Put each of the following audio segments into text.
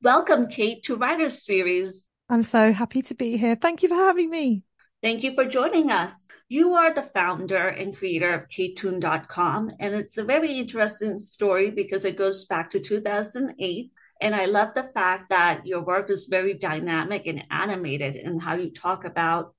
Welcome, Kate, to Writer Series. I'm so happy to be here. Thank you for having me. Thank you for joining us. You are the founder and creator of KToon.com, and it's a very interesting story because it goes back to 2008. And I love the fact that your work is very dynamic and animated in how you talk about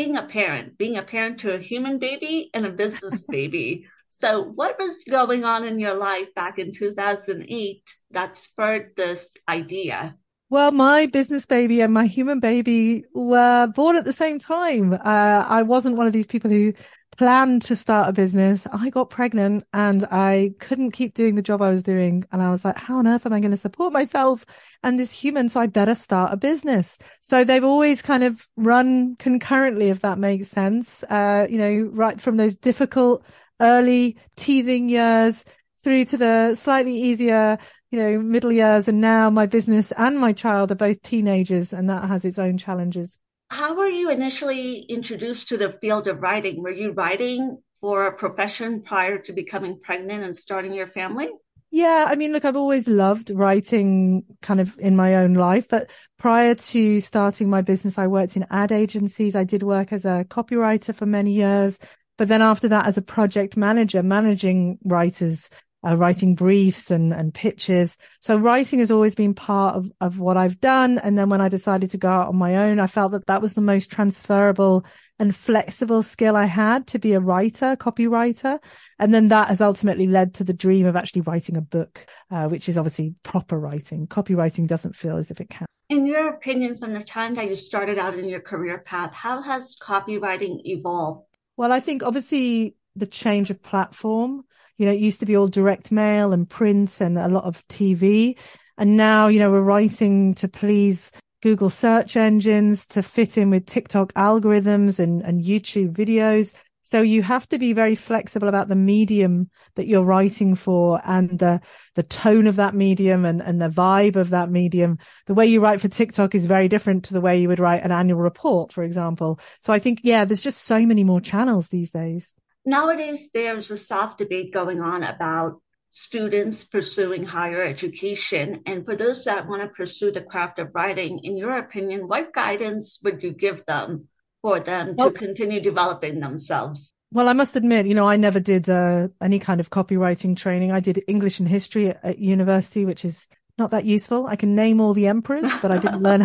being a parent to a human baby and a business baby. So, what was going on in your life back in 2008 that spurred this idea? Well, my business baby and my human baby were born at the same time. I wasn't one of these people who planned to start a business. I got pregnant and I couldn't keep doing the job I was doing. And I was like, how on earth am I going to support myself and this human? So I better start a business. So they've always kind of run concurrently, if that makes sense. Right from those difficult early teething years through to the slightly easier, middle years. And now my business and my child are both teenagers, and that has its own challenges. How were you initially introduced to the field of writing? Were you writing for a profession prior to becoming pregnant and starting your family? Yeah, I mean, look, I've always loved writing kind of in my own life, but prior to starting my business, I worked in ad agencies. I did work as a copywriter for many years, but then after that, as a project manager, managing writers, writing briefs and pitches. So writing has always been part of what I've done. And then when I decided to go out on my own, I felt that that was the most transferable and flexible skill I had to be a writer, copywriter. And then that has ultimately led to the dream of actually writing a book, which is obviously proper writing. Copywriting doesn't feel as if it can. In your opinion, from the time that you started out in your career path, how has copywriting evolved? Well, I think obviously the change of platform, it used to be all direct mail and print and a lot of TV. And now, we're writing to please Google search engines, to fit in with TikTok algorithms and YouTube videos. So you have to be very flexible about the medium that you're writing for and the tone of that medium and the vibe of that medium. The way you write for TikTok is very different to the way you would write an annual report, for example. So I think, yeah, there's just so many more channels these days. Nowadays, there's a soft debate going on about students pursuing higher education. And for those that want to pursue the craft of writing, in your opinion, what guidance would you give them for them to Well, continue developing themselves? Well, I must admit, I never did any kind of copywriting training. I did English and history at university, which is not that useful. I can name all the emperors, but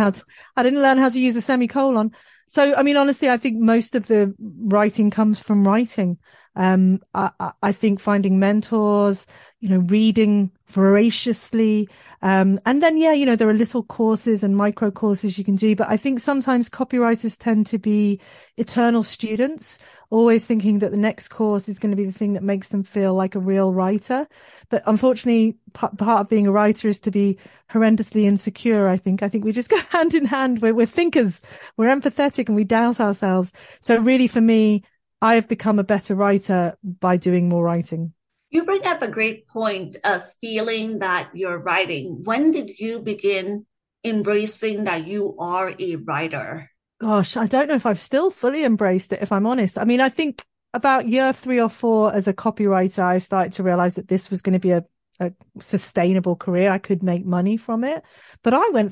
I didn't learn how to use a semicolon. So, I mean, honestly, I think most of the writing comes from writing. I think finding mentors, reading voraciously. And then, yeah, there are little courses and micro courses you can do. But I think sometimes copywriters tend to be eternal students, always thinking that the next course is going to be the thing that makes them feel like a real writer. But unfortunately, part of being a writer is to be horrendously insecure, I think. I think we just go hand in hand. We're thinkers, we're empathetic, and we doubt ourselves. So really, for me, I have become a better writer by doing more writing. You bring up a great point of feeling that you're writing. When did you begin embracing that you are a writer? Gosh, I don't know if I've still fully embraced it, if I'm honest. I mean, I think about year 3 or 4 as a copywriter, I started to realize that this was going to be a sustainable career. I could make money from it. But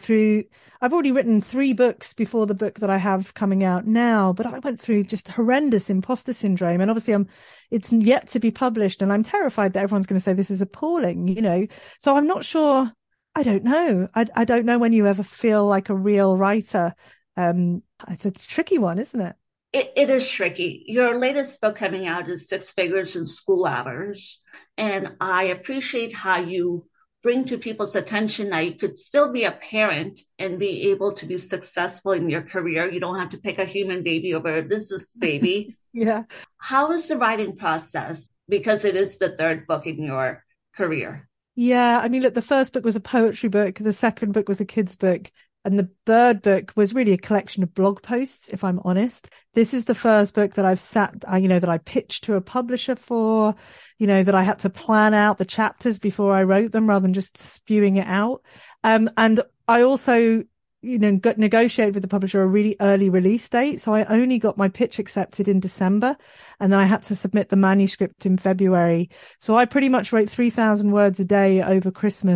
I've already written 3 books before the book that I have coming out now, but I went through just horrendous imposter syndrome. And obviously it's yet to be published. And I'm terrified that everyone's going to say this is appalling, So I'm not sure. I don't know. I don't know when you ever feel like a real writer. It's a tricky one, isn't it? It is tricky. Your latest book coming out is Six Figures in School Hours. And I appreciate how you bring to people's attention that you could still be a parent and be able to be successful in your career. You don't have to pick a human baby over a business baby. Yeah. How is the writing process? Because it is the third book in your career. Yeah. I mean, look, the first book was a poetry book. The second book was a kid's book. And the third book was really a collection of blog posts, if I'm honest. This is the first book that that I pitched to a publisher for, that I had to plan out the chapters before I wrote them rather than just spewing it out. And I also, negotiated with the publisher a really early release date. So I only got my pitch accepted in December, and then I had to submit the manuscript in February. So I pretty much wrote 3,000 words a day over Christmas.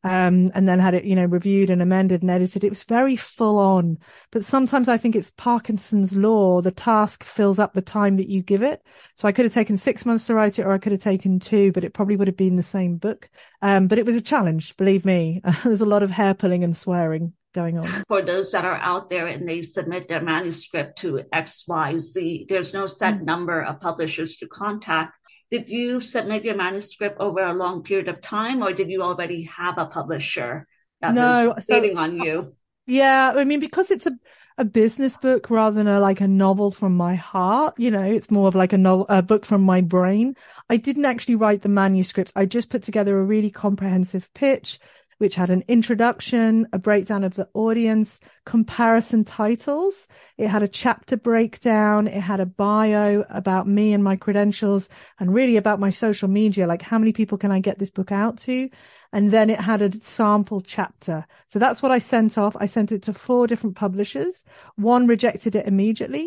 and then had it, reviewed and amended and edited. It was very full on. But sometimes I think it's Parkinson's law. The task fills up the time that you give it. So I could have taken 6 months to write it, or I could have taken 2, but it probably would have been the same book. But it was a challenge, believe me. There's a lot of hair pulling and swearing going on. For those that are out there and they submit their manuscript to XYZ, there's no set number of publishers to contact. Did you submit your manuscript over a long period of time, or did you already have a publisher that was waiting on you? Yeah, I mean, because it's a business book rather than a novel from my heart, it's more of like a book from my brain. I didn't actually write the manuscript. I just put together a really comprehensive pitch, which had an introduction, a breakdown of the audience, comparison titles. It had a chapter breakdown. It had a bio about me and my credentials, and really about my social media, like how many people can I get this book out to? And then it had a sample chapter. So that's what I sent off. I sent it to 4 different publishers. One rejected it immediately.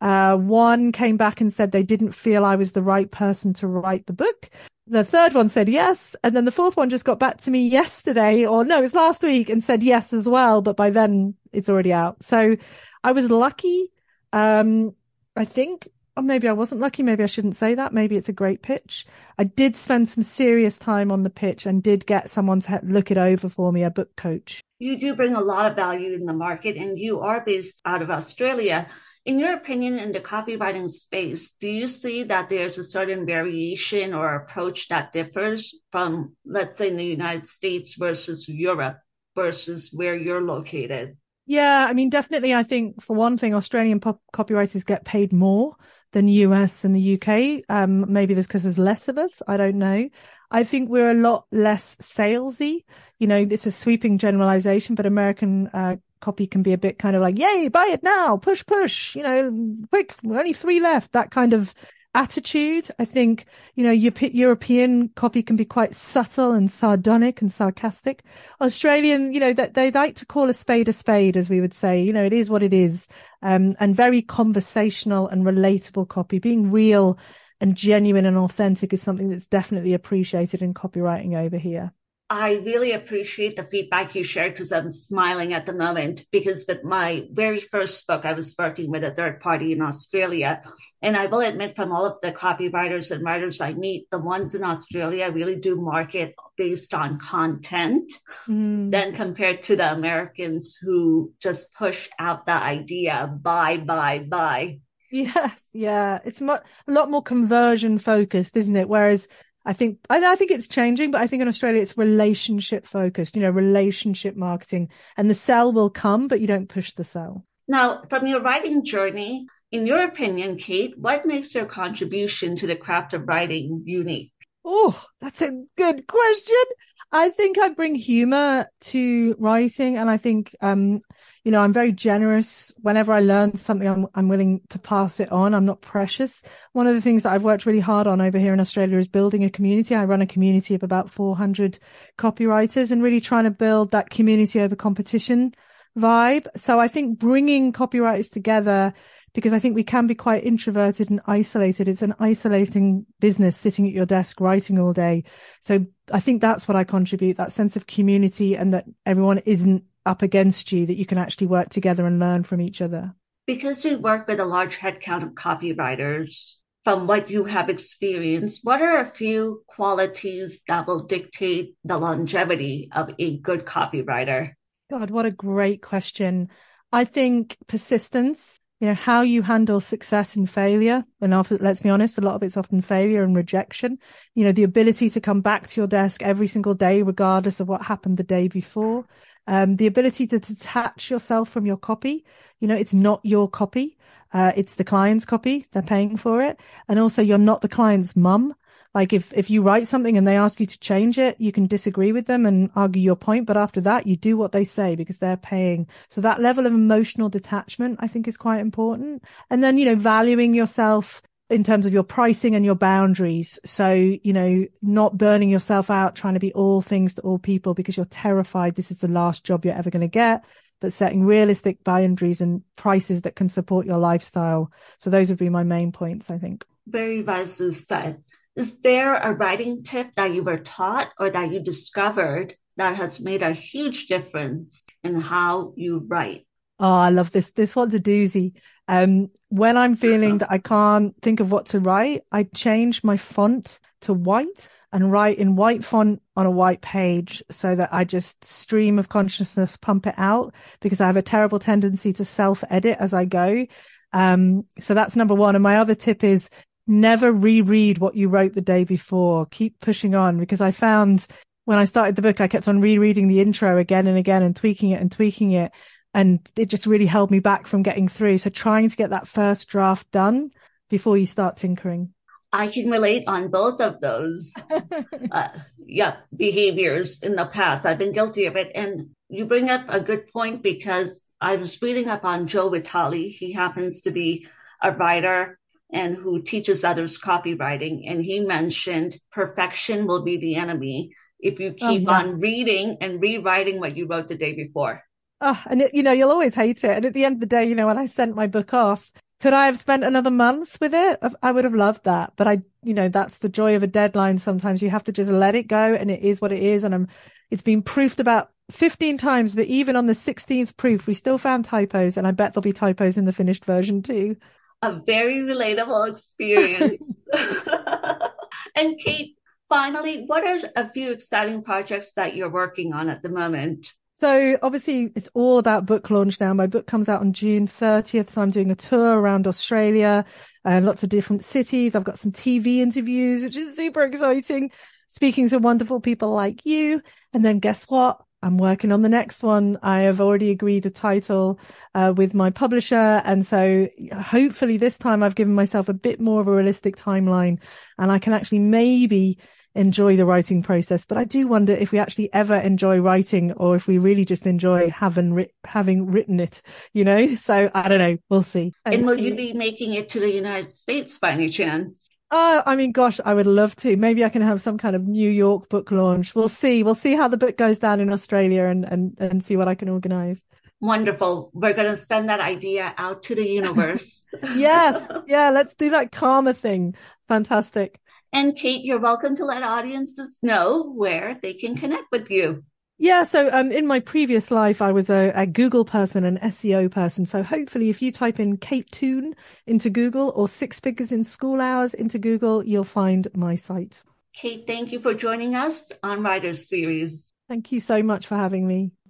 One came back and said they didn't feel I was the right person to write the book. The third one said yes. And then the 4th one just got back to me yesterday, or no, it was last week, and said yes as well. But by then it's already out. So I was lucky. I think, or maybe I wasn't lucky. Maybe I shouldn't say that. Maybe it's a great pitch. I did spend some serious time on the pitch and did get someone to look it over for me, a book coach. You do bring a lot of value in the market, and you are based out of Australia. In your opinion, in the copywriting space, do you see that there's a certain variation or approach that differs from, let's say, in the United States versus Europe versus where you're located? Yeah, I mean, definitely. I think for one thing, Australian copywriters get paid more than US and the UK. Maybe that's because there's less of us. I don't know. I think we're a lot less salesy. It's a sweeping generalization, but American copy can be a bit kind of like, yay, buy it now, push, quick, only 3 left, that kind of attitude. I think, European copy can be quite subtle and sardonic and sarcastic. Australian, they like to call a spade, as we would say. It is what it is. And very conversational and relatable copy. Being real and genuine and authentic is something that's definitely appreciated in copywriting over here. I really appreciate the feedback you shared, because I'm smiling at the moment, because with my very first book, I was working with a third party in Australia. And I will admit, from all of the copywriters and writers I meet, the ones in Australia really do market based on content than compared to the Americans who just push out the idea, buy. Yes, yeah. It's a lot more conversion focused, isn't it? Whereas I think it's changing, but I think in Australia it's relationship focused, relationship marketing, and the sell will come, but you don't push the sell. Now, from your writing journey, in your opinion, Kate, what makes your contribution to the craft of writing unique? Oh, that's a good question. I think I bring humor to writing, and I think, I'm very generous. Whenever I learn something, I'm willing to pass it on. I'm not precious. One of the things that I've worked really hard on over here in Australia is building a community. I run a community of about 400 copywriters, and really trying to build that community over competition vibe. So I think bringing copywriters together, because I think we can be quite introverted and isolated. It's an isolating business, sitting at your desk writing all day. So I think that's what I contribute, that sense of community, and that everyone isn't up against you, that you can actually work together and learn from each other. Because you work with a large headcount of copywriters, from what you have experienced, what are a few qualities that will dictate the longevity of a good copywriter? God, what a great question. I think persistence, how you handle success and failure. And after, let's be honest, a lot of it's often failure and rejection. The ability to come back to your desk every single day, regardless of what happened the day before. The ability to detach yourself from your copy. It's not your copy. It's the client's copy. They're paying for it. And also, you're not the client's mum. Like if you write something and they ask you to change it, you can disagree with them and argue your point. But after that, you do what they say because they're paying. So that level of emotional detachment, I think, is quite important. And then, valuing yourself in terms of your pricing and your boundaries. So, not burning yourself out, trying to be all things to all people because you're terrified this is the last job you're ever going to get, but setting realistic boundaries and prices that can support your lifestyle. So those would be my main points, I think. Very wisely said. Is there a writing tip that you were taught or that you discovered that has made a huge difference in how you write? Oh, I love this. This one's a doozy. When I'm feeling that I can't think of what to write, I change my font to white and write in white font on a white page so that I just stream of consciousness pump it out, because I have a terrible tendency to self-edit as I go. So that's number one. And my other tip is never reread what you wrote the day before. Keep pushing on, because I found when I started the book, I kept on rereading the intro again and again and tweaking it and tweaking it. And it just really held me back from getting through. So trying to get that first draft done before you start tinkering. I can relate on both of those behaviors in the past. I've been guilty of it. And you bring up a good point, because I was reading up on Joe Vitale. He happens to be a writer and who teaches others copywriting. And he mentioned perfection will be the enemy if you keep on reading and rewriting what you wrote the day before. Oh, and you'll always hate it. And at the end of the day, when I sent my book off, could I have spent another month with it? I would have loved that. But that's the joy of a deadline. Sometimes you have to just let it go, and it is what it is. And it's been proofed about 15 times, but even on the 16th proof, we still found typos. And I bet there'll be typos in the finished version too. A very relatable experience. And Kate, finally, what are a few exciting projects that you're working on at the moment? So obviously it's all about book launch now. My book comes out on June 30th. So I'm doing a tour around Australia and lots of different cities. I've got some TV interviews, which is super exciting, speaking to wonderful people like you. And then guess what? I'm working on the next one. I have already agreed a title with my publisher. And so hopefully this time I've given myself a bit more of a realistic timeline, and I can actually maybe enjoy the writing process. But I do wonder if we actually ever enjoy writing, or if we really just enjoy having written it, So I don't know. We'll see. And will you be making it to the United States by any chance? Oh, I mean, gosh, I would love to. Maybe I can have some kind of New York book launch. We'll see. We'll see how the book goes down in Australia and see what I can organize. Wonderful. We're going to send that idea out to the universe. Yes. Yeah. Let's do that karma thing. Fantastic. And Kate, you're welcome to let audiences know where they can connect with you. Yeah, so in my previous life, I was a Google person, an SEO person. So hopefully if you type in Kate Toon into Google, or Six Figures in School Hours into Google, you'll find my site. Kate, thank you for joining us on Writers Series. Thank you so much for having me.